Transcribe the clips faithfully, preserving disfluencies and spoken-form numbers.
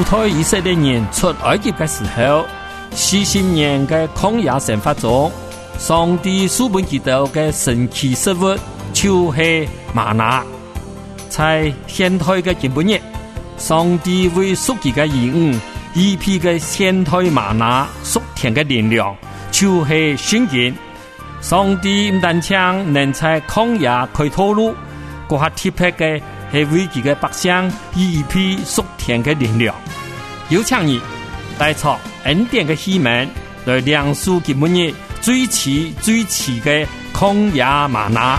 主推以色列人出埃及的时候，四十年的曠野生活中，上帝赐本基督的神奇食物就是玛拿。在现代的今日，上帝为属己的兒女一批的現代瑪拿屬天的力量，就是聖經。上帝唔單止能在曠野開道路，嗰下特別嘅係為佢嘅百姓一批屬天的力量。有請你帶出恩典的希望，來亮出今日最遲最遲嘅曠野瑪拿。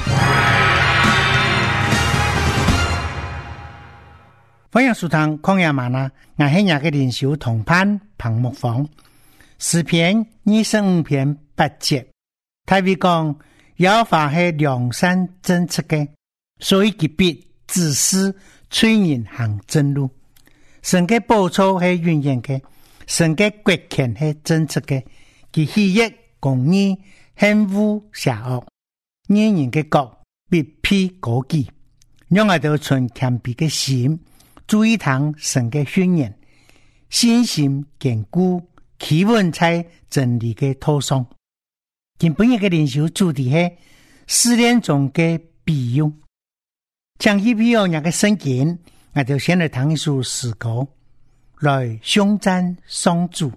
歡迎收聽曠野嗎哪，我係日嘅靈修同伴彭木芳。詩篇二十五篇八節，大衛講耶和華係良善正直嘅，所以佢必指示罪人行正路。神嘅報酬係永遠嘅，神嘅國權係正直嘅，佢喜悅公義，恨惡邪惡。義人嘅國必披高舉，讓我哋存謙卑嘅心。注意聽神嘅訓言，信心堅固，企穩在真理嘅土上。今本日嘅靈修主題係試煉中嘅比喻。講起比喻那個聖經，我就先來聽一首詩歌，來頌讚上主。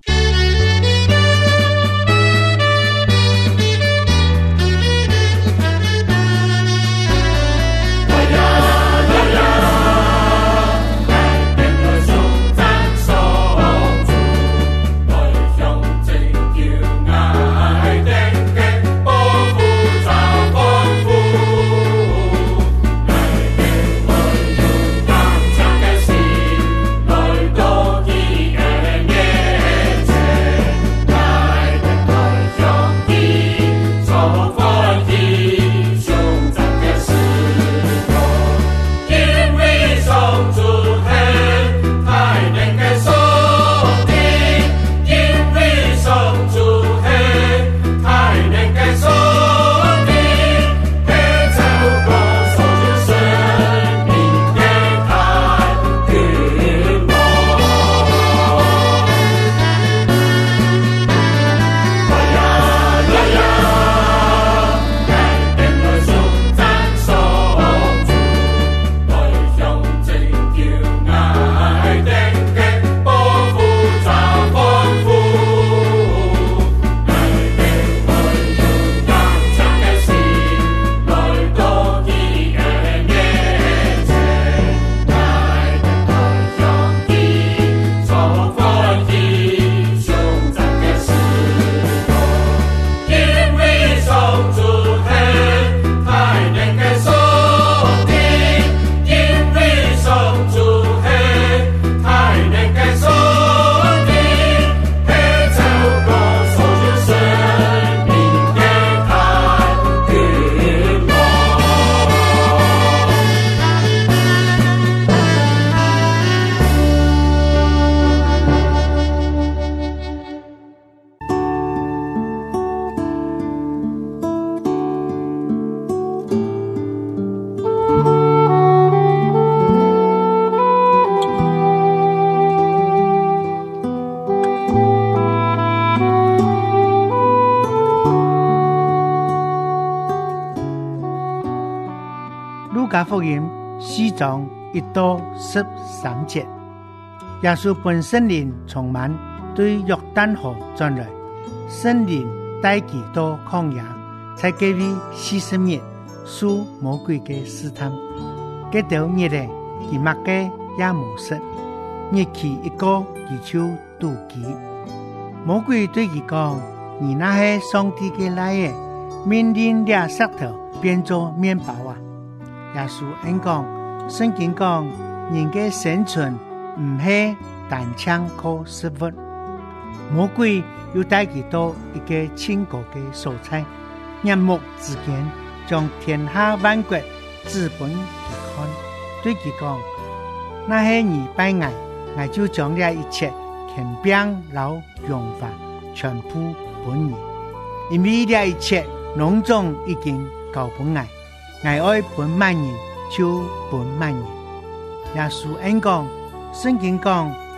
路加福音四章一到十三節，耶穌本聖靈充滿，對約旦河轉來，聖靈帶佢到曠野，在嗰位四十日受魔鬼嘅試探。嗰條日咧，佢乜嘅也無食，日期一個，佢就肚飢。魔鬼對佢講：你那係上帝嘅來嘅，命令倆石頭變做麵包啊！耶穌應講，聖經講，人嘅生存唔係單槍靠食物。魔鬼又帶佢到一個千國嘅所在，眼目之間將天下萬國資本佢看，對佢講：那係你拜我，我就將呢一切權柄、老榮華全部本你，因為呢一切農種已經交本我。愛愛本萬人就本萬人。耶穌恩講，聖經講，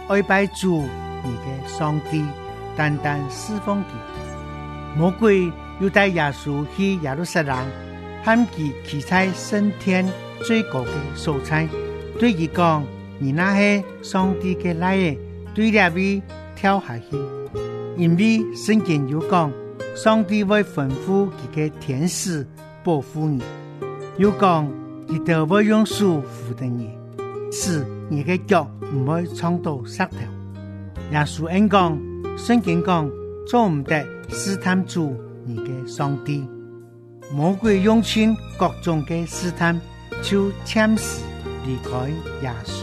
爱拜主你的上帝，单单侍奉他。魔鬼又带耶稣去耶路撒冷，喊他企在升天最高的所在，对他讲：你那是上帝的来的，对那位跳下去。因为圣经有讲，上帝会吩咐他的天使保護你，又講佢哋會用手扶着你，使你嘅腳唔會撞到石頭。耶穌應講，聖經講，做唔得試探主你嘅上帝。魔鬼用盡各種嘅試探，就暫時離開耶穌。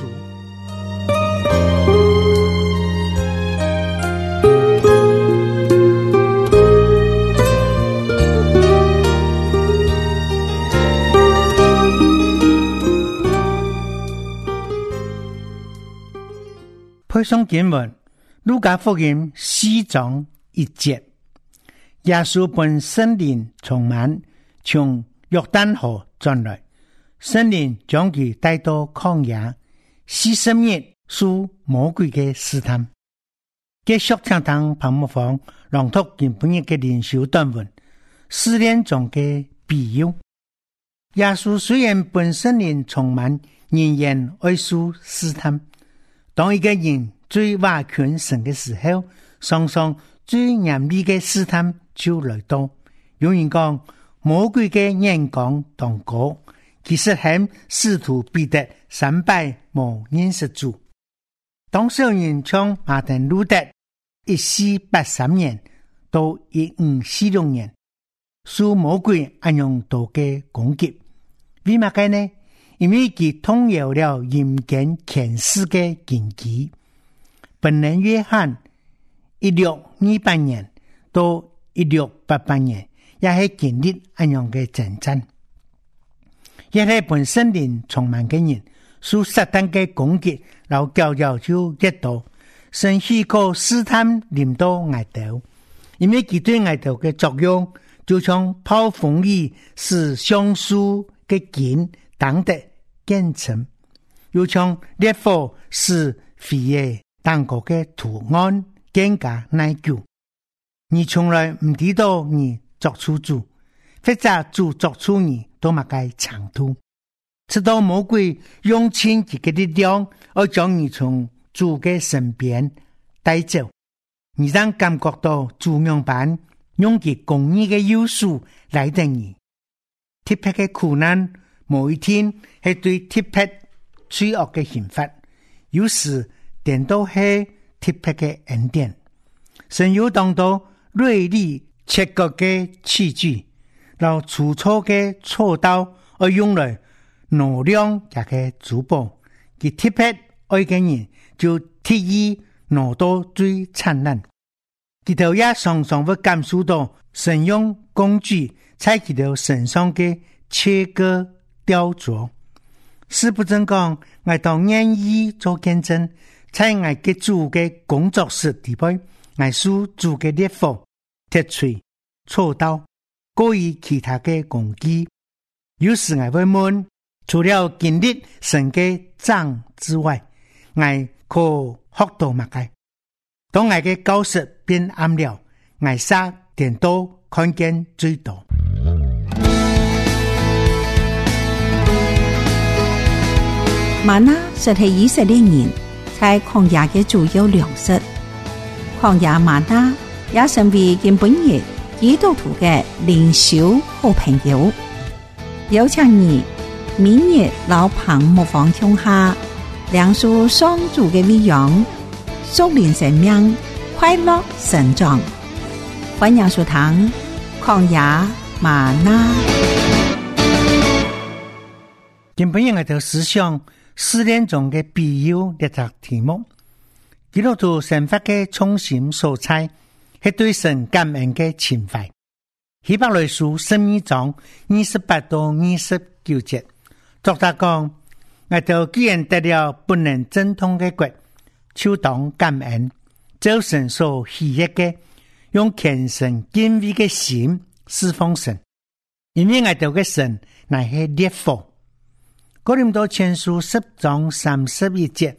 配上經文，路加福音四章一節，耶穌本聖靈充滿，從約旦河轉來，聖靈將佢帶到曠野，四十日受魔鬼嘅試探。繼續聽堂彭木房朗讀今本日嘅靈修短文，試煉中嘅比喻。耶穌雖然本聖靈充滿，仍然愛受試探。當一個人最挖權神的時候，常常最嚴厲的試探就來到。有人講魔鬼的眼光當高，其實係使徒彼得三百冇認識主。當時人從馬丁路德一四八三年到一五四六年，受魔鬼暗用多嘅攻擊。為乜嘅呢？因為佢通有了陰間權勢的根基。本人約翰一六二八年到一六八八年，也是經歷這樣的征戰。也是本聖靈充滿的人，受撒旦的攻擊，然後教教就越多，神許可試探臨到外頭，因為佢對外頭的作用，就像炮鋒裏是橡樹的根當得建成，又像烈火是飛嘅當國嘅圖案更加耐久。你從來唔知道你作出主，或者主作出你都冇該長途，直到魔鬼用盡自己的力量，而將你從主嘅身邊帶走，你讓感覺到主樣般用佢公義嘅優勢來等你。特別嘅苦難某一天係對特別罪惡嘅刑罰，有時點都係特別嘅恩典。神有當到銳利切割嘅器具，然後粗糙嘅銼刀，而用來挪量一個珠寶。佢特別愛嘅人就特意挪到最燦爛。佢頭也常常會感受到神用工具在佢頭身上嘅切割雕琢。是不正講，我到願意做見證，在我嘅主嘅工作室地位，我屬主嘅烈火、鐵錘、銼刀，各以其他嘅工具。有時我會問，除了經歷神嘅杖之外，我可學到乜嘅？當我嘅教室變暗了，我撒電刀看見最多。 嗎哪實係以色列人在曠野嘅主要糧食。曠野嗎哪也成為今本日基督徒嘅靈修好朋友。有請你明日老彭牧坊鄉下梁樹雙主嘅微揚，屬靈生命快樂成長。歡迎收聽曠野嗎哪。 今本日我哋思想試煉中嘅比喻列個題目，基督徒生活嘅中心所在係對神感恩嘅情懷。希伯來書十二章二十八到二十九節，作者講：我哋既然得了不能爭通嘅國，就當感恩，照神所喜悅嘅，用虔誠敬畏嘅心侍奉神，因為我哋嘅神乃係烈火。哥林多前書十章三十一節，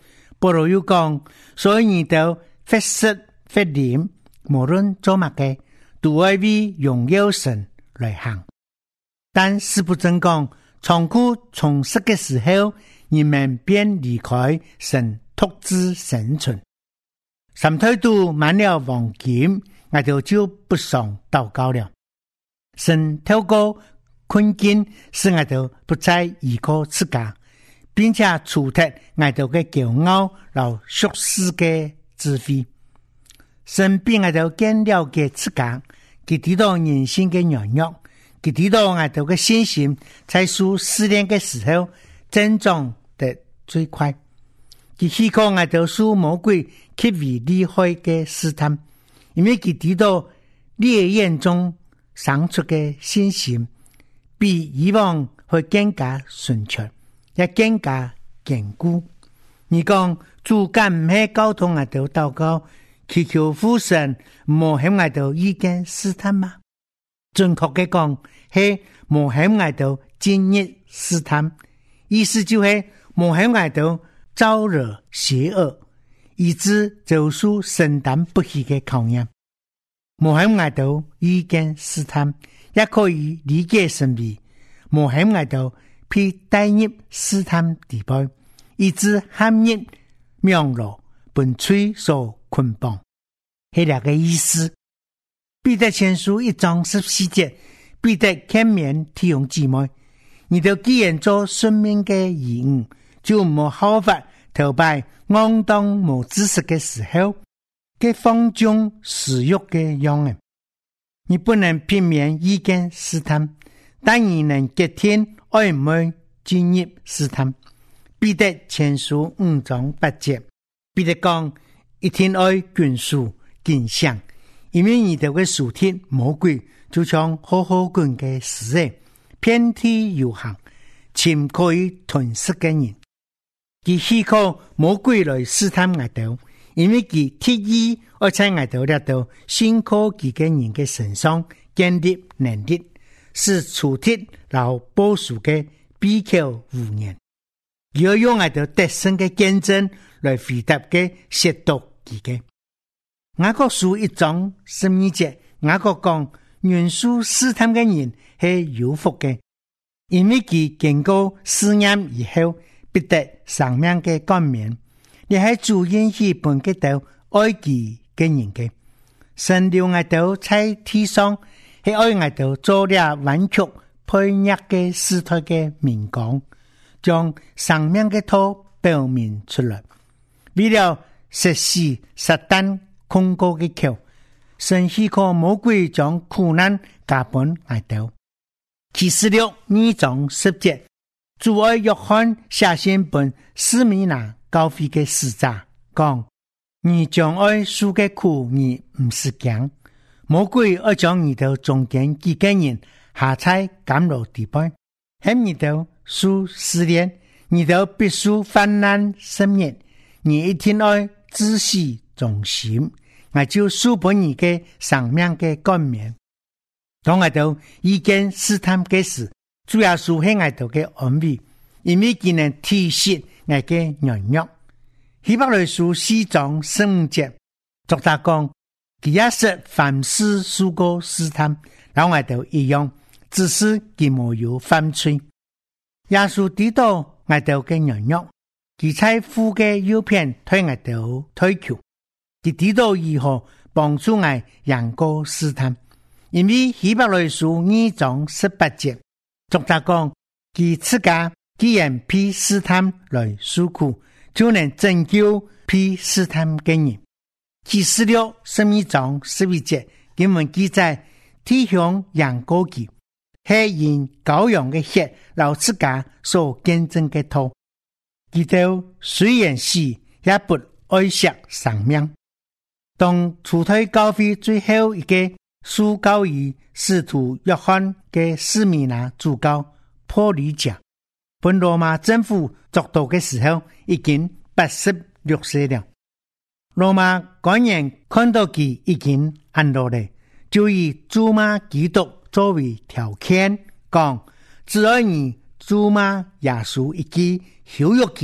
保羅又講，所以你都發誓發念，無論做乜嘅，都愛為榮耀神來行。但司布真講，倉庫充實嘅時候，人們便離開神，獨自生存。三態度滿了黃金，我哋就不想禱告了。神透過困境，使我哋不再依靠自家，並且除脫我哋嘅驕傲，然俗世嘅智慧。神比我哋更了解自家，佢知道人性嘅軟弱，佢知道我哋嘅信心在受試煉嘅時候增長得最快。佢希望我哋受魔鬼極為厲害嘅試探，因為佢知道烈焰中生出嘅信心比以往會更加順暢，也更加堅固。你講主間唔係交通我哋禱告，祈求父神冇向我哋意見試探嗎？準確嘅講係冇向我哋今日試探，意思就係冇向我哋招惹邪惡，以致做出承擔不起嘅考驗。冇向我哋意見試探，也可以理解成為冇向我哋被帶入試探地步，以致陷入網絡被罪所捆綁，係兩個意思。彼得前書一章十四節，彼得勸勉弟兄姊妹，你哋既然做生命嘅義務，就冇效法頭擺骯當無知識嘅時候嘅放縱私欲嘅樣人。你不能避免意見試探，但你能決定愛唔愛進入試探。彼得前書五章八節，彼得講一定愛眷屬謹想，因為你哋嘅屬天魔鬼就像好好滾嘅獅子，遍體遊行，潛可以吞噬嘅人。佢希望魔鬼來試探我哋，因為佢特意要在我哋呢度信靠佢嘅人嘅身上建立能力，使出鐵老保守嘅必求無言。要用我哋得勝嘅見證來回答嘅褻瀆佢嘅。雅各書一章十二節，雅各講原屬試探嘅人係有福嘅，因為佢經過試驗以後必得生命嘅冠冕。你係主應許本嘅道愛佢嘅人嘅。神留我哋在地上係愛我哋做了彎曲配額嘅時代嘅面講，將生命嘅道表明出來，為了實施撒旦控告嘅口，神許可魔鬼將苦難加本我哋。啟示錄二章十節，主愛約翰寫信本斯米拿教會嘅使者講，你將愛受嘅苦你唔是驚，魔鬼愛將你到中間幾個人下在監牢地步，喺你到受試煉，你到必須患難生熱，你一定愛自死忠心，我就受本你嘅生命嘅冠冕。當我到意見試探嘅時，主要是喺我到嘅安慰，因為佢能體恤我嘅軟弱。希伯來書四章十五節，作者講，佢也是凡事受過試探，讓我到一樣，只是佢冇有犯罪。耶穌知道我到嘅軟弱，佢在父嘅右邊推我到推求，佢知道如何幫助我贏過試探。因為希伯來書二章十八節，作者講，佢自家既然被試探來受苦，就能拯救被試探嘅人。啟示錄十二章十一節，經文記載，弟兄贏過佢，係因羔羊嘅血，老自家所見證嘅道。佢哋雖然死，也不愛惜生命。當初代教會最後一個書教於使徒約翰嘅斯米拿主教坡呂賈，本羅馬政府作道嘅時候已經八十六歲了。羅馬官員看到佢已經安老了，就以咒罵基督作為條件，講只要你咒罵耶穌一句，羞辱佢，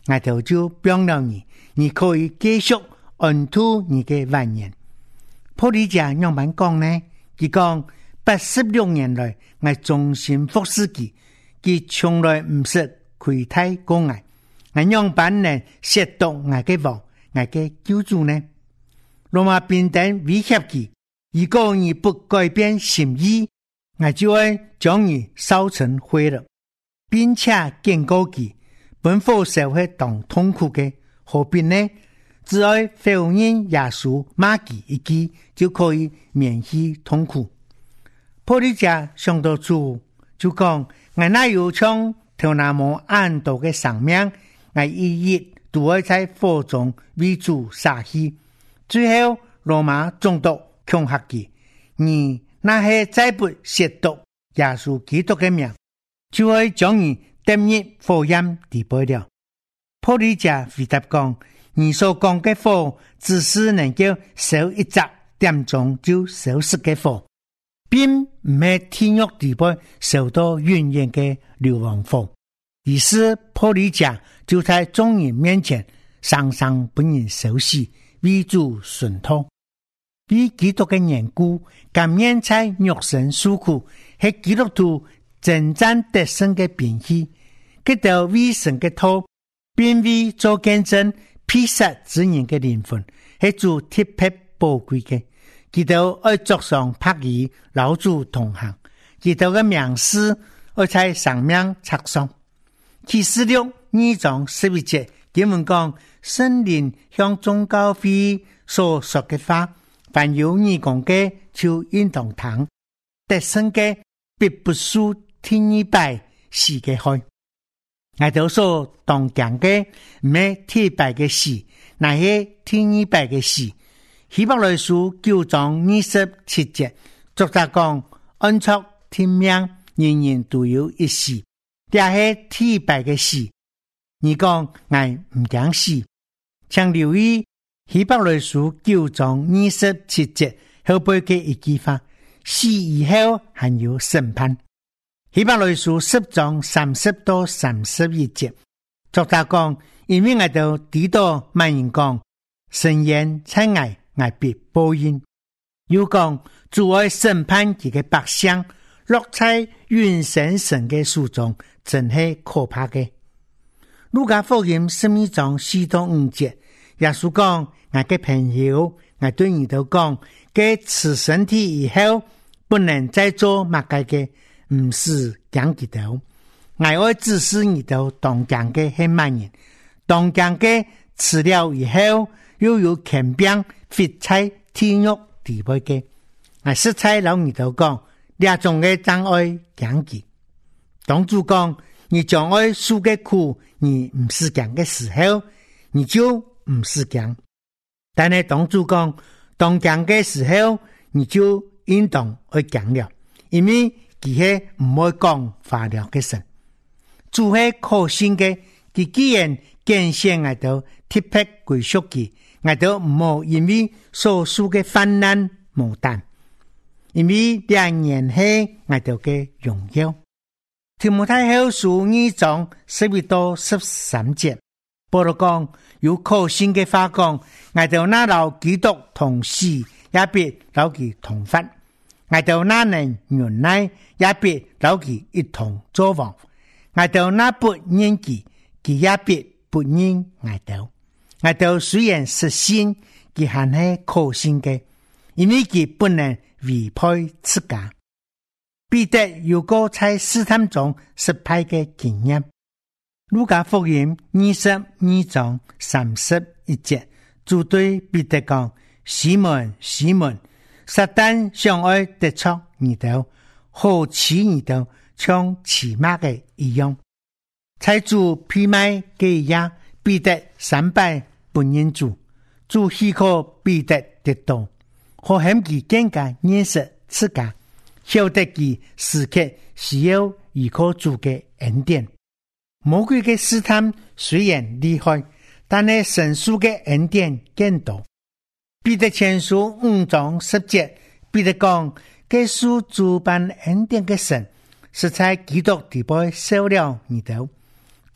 我头就幫了你，你可以繼續安度你嘅晚年。保利家樣板講呢？佢講八十六年來，我忠心服侍佢，佢從來唔識虧待過我。我樣板能褻瀆我嘅王，我嘅救主呢？羅馬兵丁威脅佢，如果你不改變心意，我就會將你燒成灰了，並且警告佢，本火社會當痛苦嘅，何必呢？只要否認耶穌罵佢一句，就可以免去痛苦。保利家想到主，就講：我哪有像頭那麼暗道嘅生命，我一日都會在火中為主灑去。最後羅馬總督恐嚇佢：你那些再不褻瀆耶穌基督嘅名，就會將你跌入火焰地背了。保利家回答講：你所講嘅火，只是能夠燒一隻點鐘就消失嘅火，並唔係天獄地背燒到永遠嘅硫磺火。於是保利家就在眾人面前常常本人受死，為主殉道。為基督嘅緣故，甘願在肉身受苦，係基督徒征戰得勝嘅兵器。佢哋為神嘅道，並為做見證披殺之人嘅靈魂，係主特別寶貴嘅。佢哋愛作上拍語，老主同行。佢哋嘅名師愛在上面插上。啟示錄二章十一節經文講：聖靈向眾教會所說嘅話，凡有耳講嘅就應當聽，得勝嘅必不輸天一敗死嘅害。我哋所當講嘅唔係天敗嘅死，乃係天一敗嘅死。希伯來書九章二十七節作者講：按照天命，人人都有一死，這係天敗嘅死。你講我唔講死，請留意希伯來書九章二十七節後背嘅一句話：死以後還有審判。希伯來書十章三十到三十一節作者講：因為我哋知道萬人講神言親愛，我必報應。又講主愛審判佢嘅百姓，落在永生神嘅手中，真係可怕嘅。路加福音十二章四到五節，耶穌講：我嘅朋友，我對你都講，佢此身體以後不能再做乜嘅嘅，唔是講佢哋。我愛指示你都當講嘅係乜人，當講嘅吃了以後又有權柄fit在天獄地背嘅。我實在老你都講，兩種嘅障礙講佢。當主講你將愛受嘅苦，你唔是講嘅時候，你就唔是講。但係當主講當講嘅時候，你就應當去講了，因為佢係唔會講化療嘅神。主係可信嘅，佢既然見現我哋特別歸屬佢，我哋唔好因為所受嘅患難無擔，因為兩年係我哋嘅榮耀。提摩太後書二章十一到十三節，保羅講有可信嘅話講，我哋那老基督同死，也必老其同發；我哋那能忍耐，也必老其一同作王；我哋那不認己，佢也必不認我哋。我哋雖然實信，佢還係可信嘅，因為佢不能違背自家。彼得有個在試探中失敗嘅經驗。路加福音二十二章三十一節，主對彼得講：西門，西門，撒旦想愛得着你哋，好似你哋像騎馬嘅一樣。在主披賣嘅日，彼得三拜不認主，主許可彼得跌倒，可嫌佢更加認識自家。曉得佢時刻需要依靠主嘅恩典。魔鬼嘅試探雖然厲害，但係神屬嘅恩典更多。彼得前書五章十節，彼得講：佢屬主辦恩典嘅神，是在基督地背受了你哋，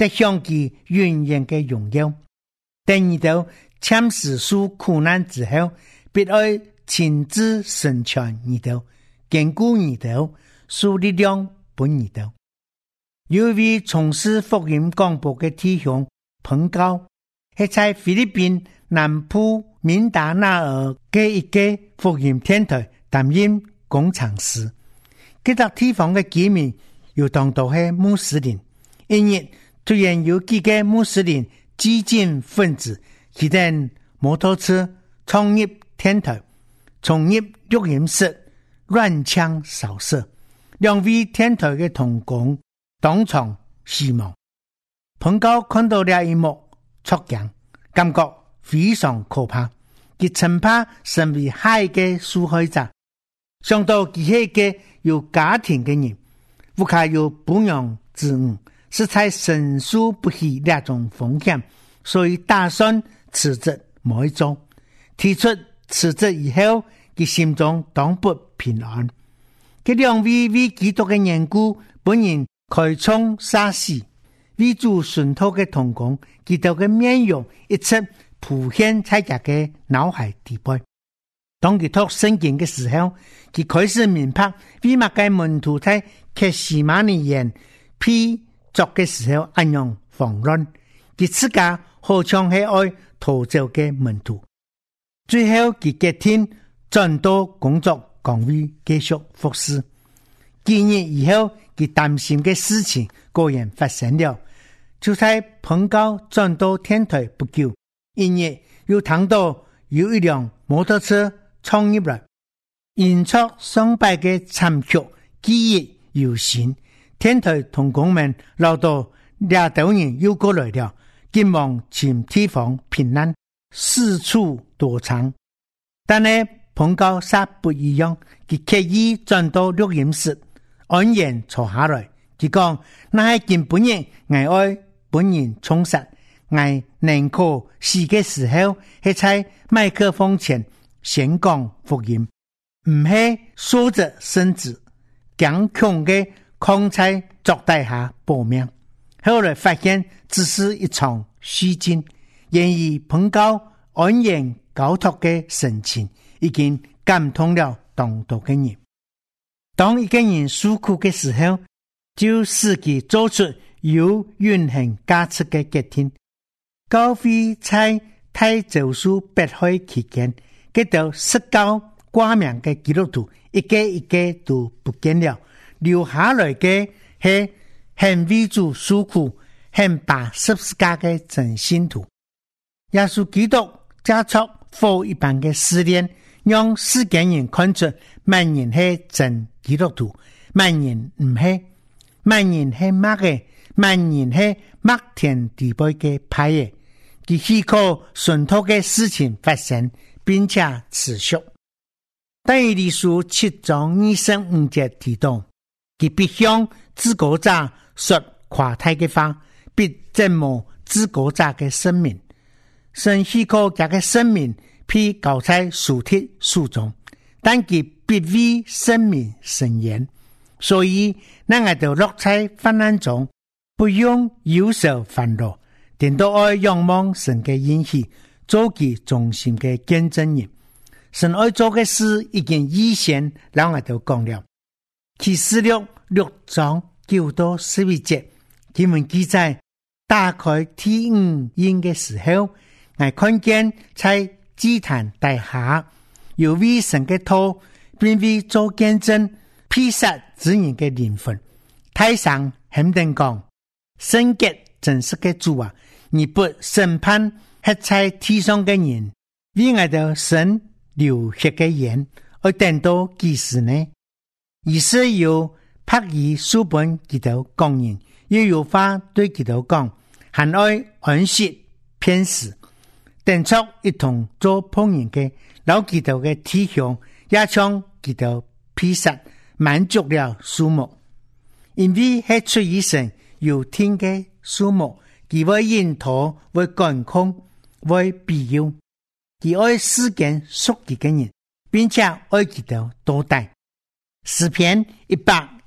得享其永遠嘅榮耀。第二道簽時書苦難之後，必愛親自成全二道，堅固二道，賜力量本二道。有一位從事福音廣播嘅弟兄彭高，係在菲律賓南部敏達納爾嘅一個福音電台擔任工程師。這個地方嘅居民又當到係穆斯林，因日突然有幾個穆斯林激進分子騎電摩托車闖入電台，衝入錄音室，亂槍掃射，兩位電台嘅同工當場死亡。彭高看到了一幕，觸驚，感覺非常可怕。佢曾怕成為下一個受害者，想到佢係一個有家庭嘅人，屋企有撫養子女，實在承受不起那種風險，所以打算辭職冇去做。提出辭職以後，佢心中當不平安。佢兩位為基督嘅緣故，本人開創殺死，為主順託嘅同工，基督嘅面容一直浮現在佢嘅腦海底背。當佢讀聖經嘅時候，佢開始明白為乜嘅門徒在客西馬尼園被捉嘅時候安樣慌亂，佢自家好像係愛逃走嘅門徒。最後佢決定轉到工作崗位繼續服侍。幾年以後，佢擔心嘅事情果然發生了。就在彭高轉到天台不久，因日又聽到有一輛摩托車衝入來，演出上百嘅慘劇，記憶猶新。天台同工們撈到兩道人又過來了，急忙尋地方平安，四處躲藏。但係彭高煞不一樣，佢刻意轉到錄音室，安然坐下來。佢講：那係見本人愛愛本人充實，愛寧可死嘅時候，係在麥克風前宣講福音，唔係縮着身子，強強嘅抗在作帶下搏命。後來發現只是一場虛驚，然而彭高安然交託嘅神情已經感動了當道嘅人。當一個人受苦嘅時候，就使其做出有永恆價值嘅決定。高飛在太祖書迫害期間，get到十九掛名嘅基督徒一個一個都不見了，留下來嘅係很為主受苦、很把十字架嘅真信徒。耶穌基督加速火一般嘅試煉，讓世間人看出萬人係真基督徒，萬人唔係，萬人係乜嘅，萬人係麥田地背嘅派嘅。佢許可順托嘅事情發生，並且持續。但以理書七章二十五節提到，佢必向自國者說誇大嘅話，必折磨自國者嘅生命。神許可佢嘅生命被交在樹鐵樹中，但佢必為生命伸冤。所以，咱我哋落在患難中，不用憂愁煩惱，定都愛仰望神嘅應許，做其忠心嘅見證人。神愛做嘅事已經預先讓我哋講了。啟示錄六章九到十一節，經文記載，打開第五印嘅時候，我看見在祭壇底下有位神嘅頭，並為做見證披殺之人嘅靈魂。太上肯定講，聖潔真實嘅主啊，你不審判黑在地上嘅人，為我哋神流血嘅鹽，而等到幾時呢？於是有拍耳書本基督講人，又有話對基督講，還愛安息偏死，等出一同做碰人嘅老基督嘅弟兄，也將基督披殺，滿足了數目。因為係出於神有天嘅數目，佢為引導，為管控，為庇佑，佢愛世間屬佢嘅人，並且愛基督多大。詩篇一百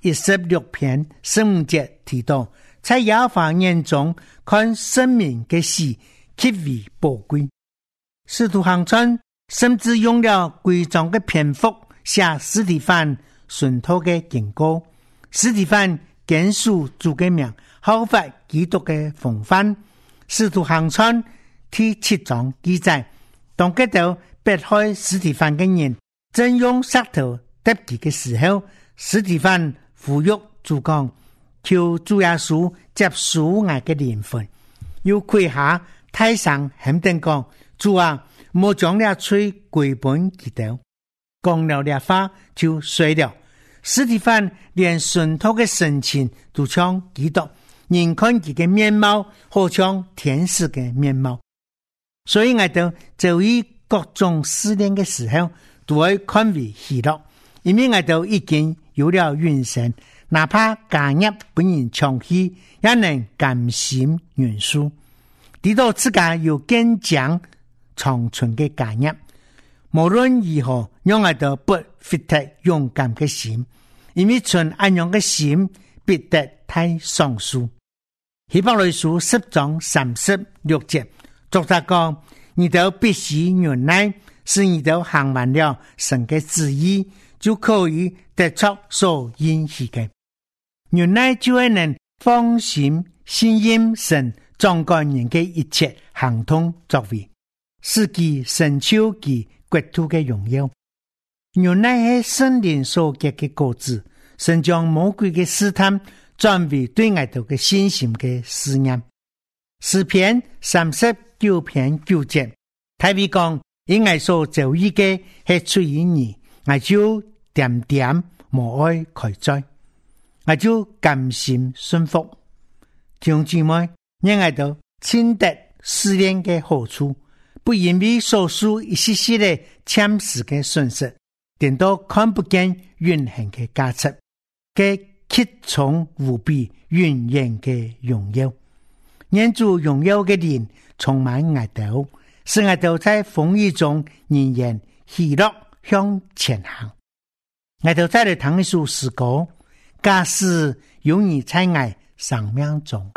一十六篇十五节提到，在耶和华眼中看生命的死极为宝贵。使徒行傳甚至用了規章的篇幅寫司提反殉道的警告。司提反堅守主的名，效法基督的風範。使徒行傳第七章記載，當得到迫害司提反的人正用石頭揼擊的時候，司提反呼籲主講，求主耶穌接受我的靈魂，又跪下太上肯定講，主啊，莫將了嘴歸本基督。講了了話就睡了。司提反連殉道的神情都像基督，人看佢嘅面貌好像天使嘅面貌。所以我哋就以各種試煉嘅時候都會看為喜樂，因為我哋已經有了永生，哪怕家業本人長氣，也能甘心認輸。知道自家有堅強長存嘅家業，無論如何，讓我哋不fit得勇敢嘅心，因為存安樣嘅心必得太上書。希伯來書十章三十六節，作者講：你都必須忍耐，使你都行完了神嘅旨意，就可以得出所應許嘅。忍耐就會能放心信任神掌管人嘅一切行動作為，使其成就其國土嘅榮耀。忍耐係聖靈所結嘅果子，神將魔鬼嘅試探轉為對我哋嘅信心嘅試驗。詩篇三十九篇九節，大衛講：因我所遭遇嘅係出於你，我就點點無愛開災，我就甘心順服。弟兄姊妹，讓我哋親得試煉嘅好處，不因為所述一些些的暫時嘅損失，點到看不見永恆嘅價值嘅極重無比永遠嘅榮耀。願主榮耀嘅靈充滿我哋，使我哋在風雨中仍然喜樂向前行。我哋再嚟聽一首詩歌，假使有你在我生命中。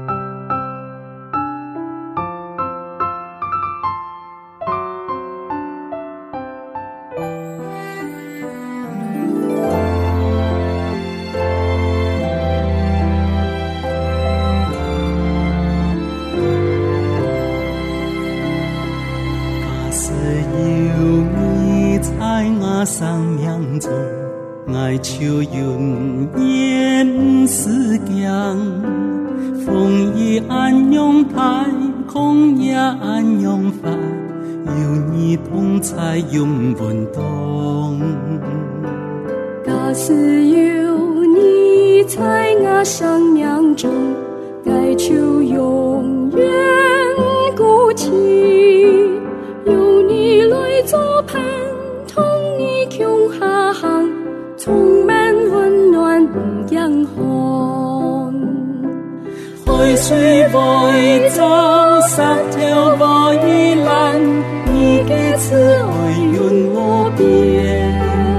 生命中，愛就永遠是強，風雨暗湧，太空也暗湧發，有你同在永穩動。 假使有你在我生命中，愛就永遠固定，有你來作伴，窮下行，充滿溫暖陽光。 海水波走，山條波依land你嘅慈愛永無邊。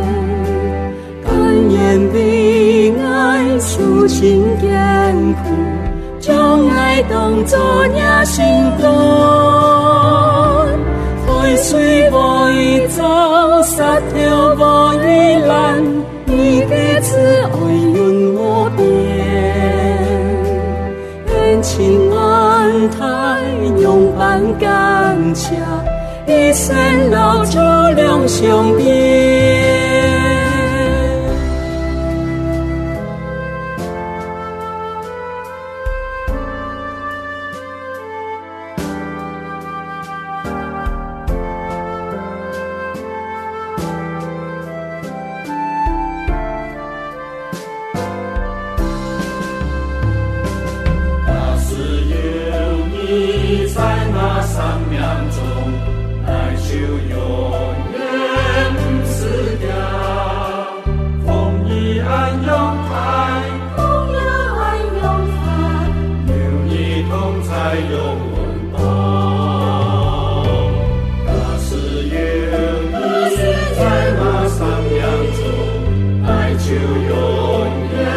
甘願為愛受盡艱苦，將愛當作你心肝。海水波走，山條波依land你嘅慈愛永無邊。恩情安泰，永伴感謝，一生老照兩相別。 就永遠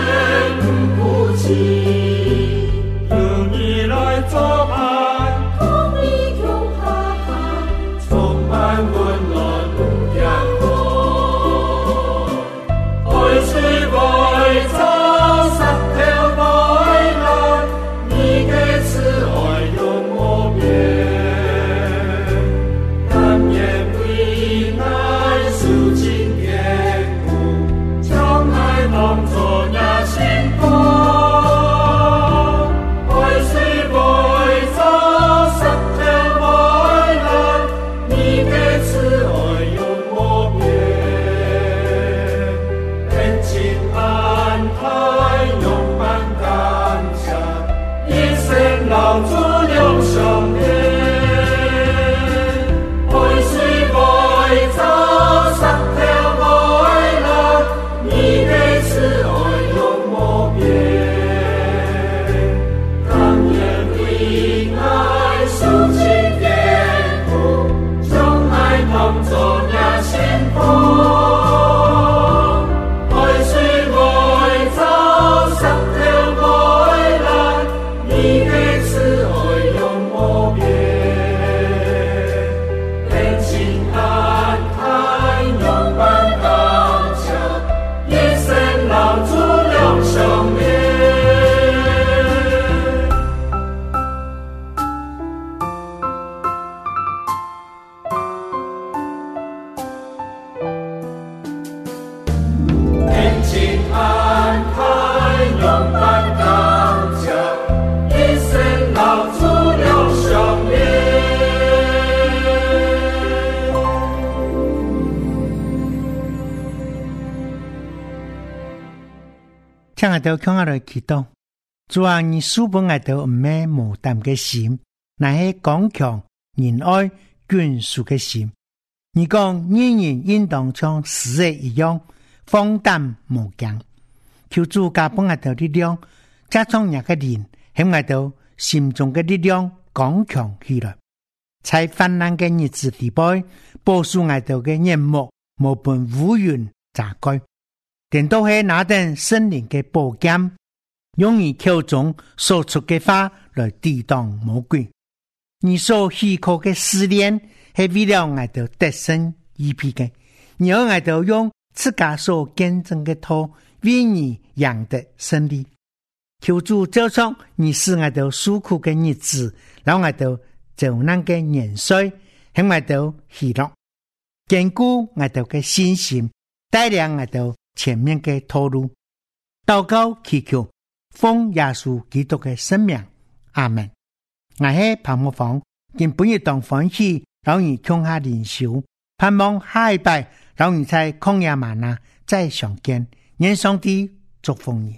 請我哋向我哋祈禱，主啊，你賜俾我哋唔咩無擔嘅心，乃係剛強仁愛眷屬嘅心。你講人人應當像死嘅一樣，放膽無驚。求主加俾我哋力量，加強人嘅靈，喺我哋心中嘅力量剛強起來。在患難嘅日子底背，保守我哋嘅眼目，無被烏雲遮蓋。點都係拿定聖靈嘅寶劍，用你口中說出嘅話來抵擋魔鬼。你所許可嘅試煉係為了我哋得勝一批嘅，你要我哋用自家所見證嘅道為你贏得勝利。求主照常你使我哋受苦嘅日子，讓我哋遭難嘅年歲，向我哋喜樂，堅固我哋嘅信心，帶領我哋前面嘅道路。禱告祈求，奉耶穌基督嘅聖名，阿門。我係彭木芳，今本日當歡喜，讓你聽下靈修，盼望下一拜，讓你在曠野嗎哪再相見。願上帝祝福你。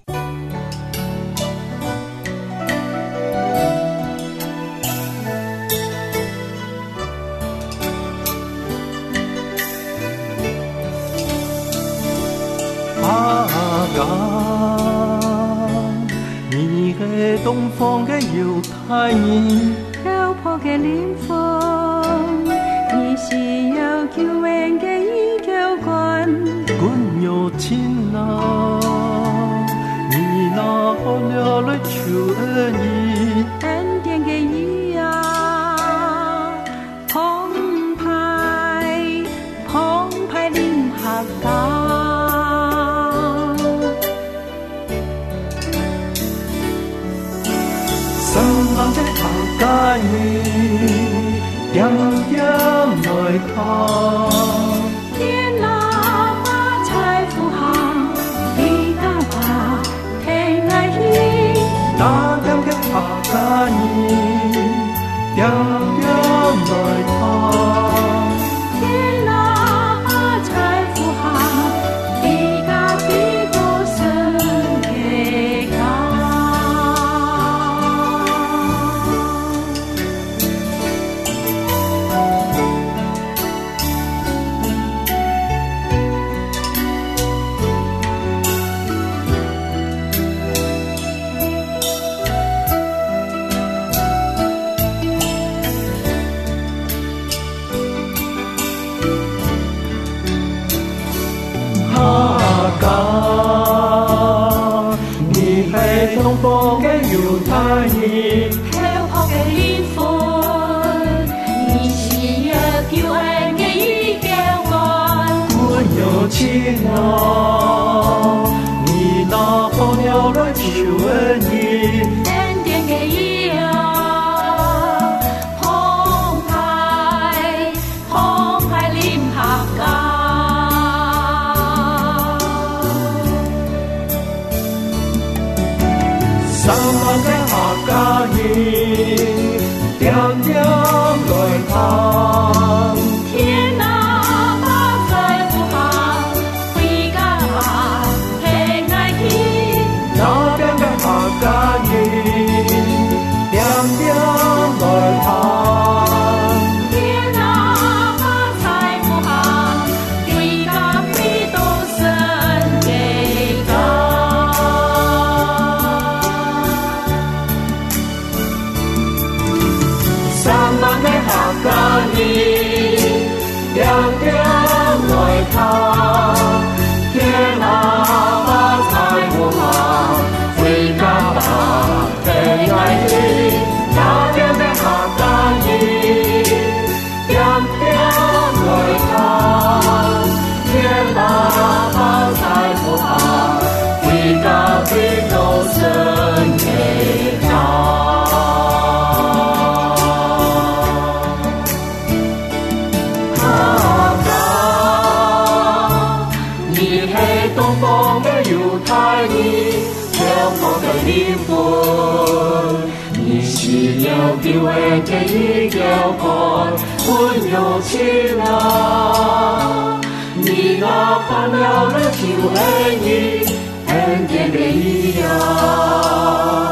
阿剛，你係東方嘅猶太人， 漂泊嘅靈魂，你是有救恩嘅依靠關。 君有情啊，你拿好了來求恩義， 恩典嘅義啊，澎湃澎湃臨合港。 家兒點點來看， 天哪把財富行，地大把天愛意， 那點嘅客家兒點點來看， 天哪把財富行，地大比多神嘅家。 東方嘅猶太人， 漂泊嘅靈魂，你是有救恩嘅依靠關。 君有情啊，你拿好了來求恩義， 恩典嘅義啊，澎湃澎湃臨合港。 三萬嘅客家人點點來看， 天哪把財富行，回家吧平安喜。 那邊嘅客家人點點來看， 天哪把財富行，回家比多神嘅家。 家人點點來看，天哪把財富行，回家吧平安喜。那邊嘅客家人點點來看，天哪把財富行，回家比多神嘅家。猶太人漂泊嘅靈魂，你是有救恩嘅依靠關。君有情啊，你拿好了來求恩義， 恩典的力量。